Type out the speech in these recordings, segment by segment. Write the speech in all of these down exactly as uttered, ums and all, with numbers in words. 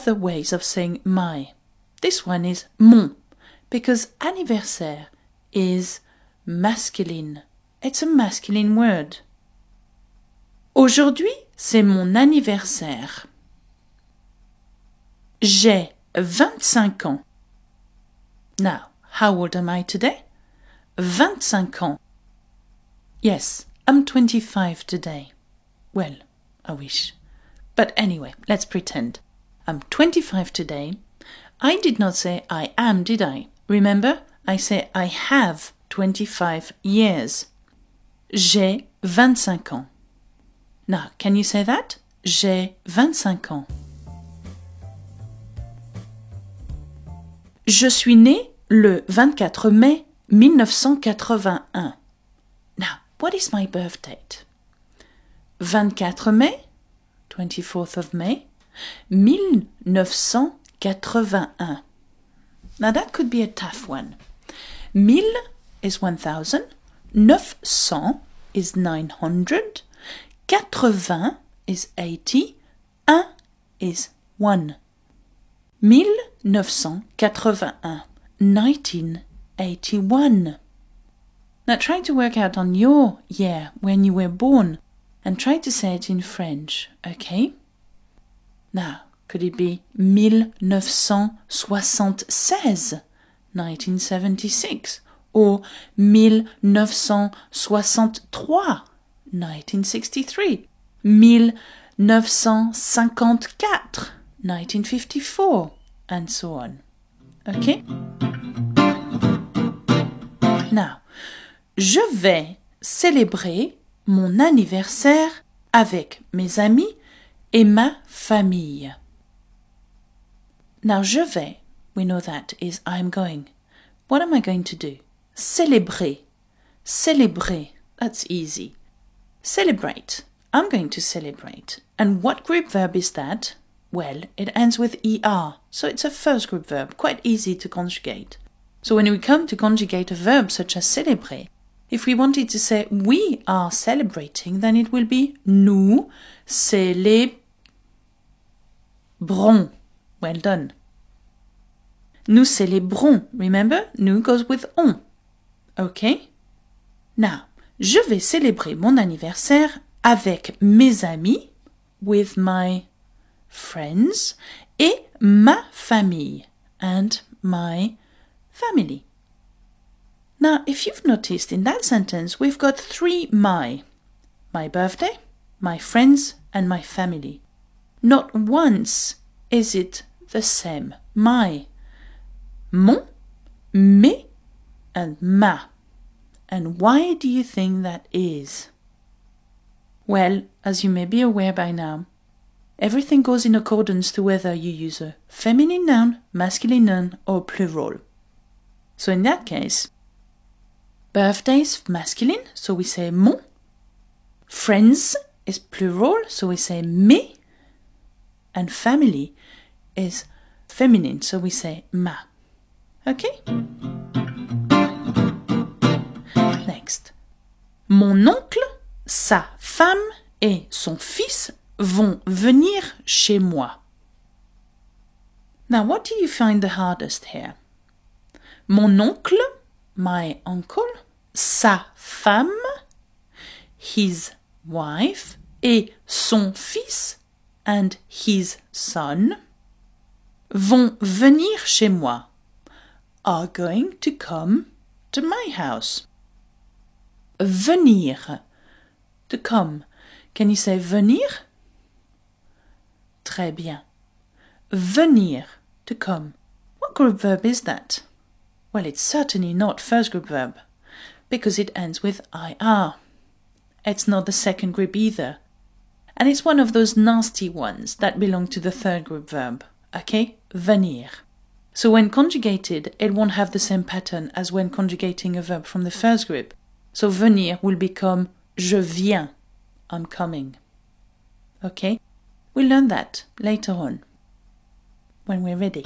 other ways of saying my. This one is mon, because anniversaire is masculine. It's a masculine word. Aujourd'hui, c'est mon anniversaire. J'ai vingt-cinq ans. Now, how old am I today? vingt-cinq ans. Yes, I'm twenty-five today. Well, I wish. But anyway, let's pretend. I'm twenty-five today. I did not say I am, did I? Remember, I say I have twenty-five years. J'ai vingt-cinq ans. Now, can you say that? J'ai vingt-cinq ans. Je suis né le vingt-quatre mai mille neuf cent quatre-vingt-un. Now, what is my birth date? vingt-quatre mai, twenty-fourth of May, mille neuf cent quatre-vingt-un. Now that could be a tough one. Mille is one thousand, neuf cents is nine hundred, quatre-vingts is eighty, un is one. mille neuf cent quatre-vingt-un, nineteen eighty-one. Now try to work out on your year when you were born and try to say it in French, okay? Now, could it be mille neuf cent soixante-seize, nineteen seventy-six, or mille neuf cent soixante-trois, nineteen sixty-three, mille neuf cent cinquante-quatre, nineteen fifty-four, and so on. Okay? Now, je vais célébrer mon anniversaire avec mes amis et ma famille. Now, je vais, we know that is I'm going. What am I going to do? Célébrer. Célébrer. That's easy. Celebrate. I'm going to celebrate. And what group verb is that? Well, it ends with er, so it's a first group verb, quite easy to conjugate. So when we come to conjugate a verb such as célébrer, if we wanted to say we are celebrating, then it will be nous célébrons. Well done. Nous célébrons. Remember, nous goes with on. Okay? Now, je vais célébrer mon anniversaire avec mes amis, with my friends, et ma famille, and my family. Now, if you've noticed in that sentence, we've got three my. My birthday, my friends, and my family. Not once is it the same. My. Mon, mes, and ma. And why do you think that is? Well, as you may be aware by now, everything goes in accordance to whether you use a feminine noun, masculine noun, or plural. So in that case, birthday is masculine, so we say mon. Friends is plural, so we say mes. And family is feminine, so we say ma. Okay? Next. Mon oncle, sa femme et son fils vont venir chez moi. Now, what do you find the hardest here? Mon oncle, my uncle, sa femme, his wife, et son fils, and his son, vont venir chez moi, are going to come to my house. Venir, to come. Can you say venir? Très bien. Venir, to come. What group verb is that? Well, it's certainly not first group verb, because it ends with ir. It's not the second group either. And it's one of those nasty ones that belong to the third group verb. Okay? Venir. So when conjugated, it won't have the same pattern as when conjugating a verb from the first group. So venir will become je viens. I'm coming. Okay? We'll learn that later on, when we're ready.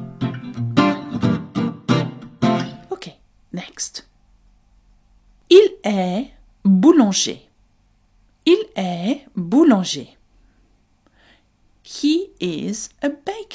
Okay, next. Il est boulanger. Il est boulanger. He is a baker.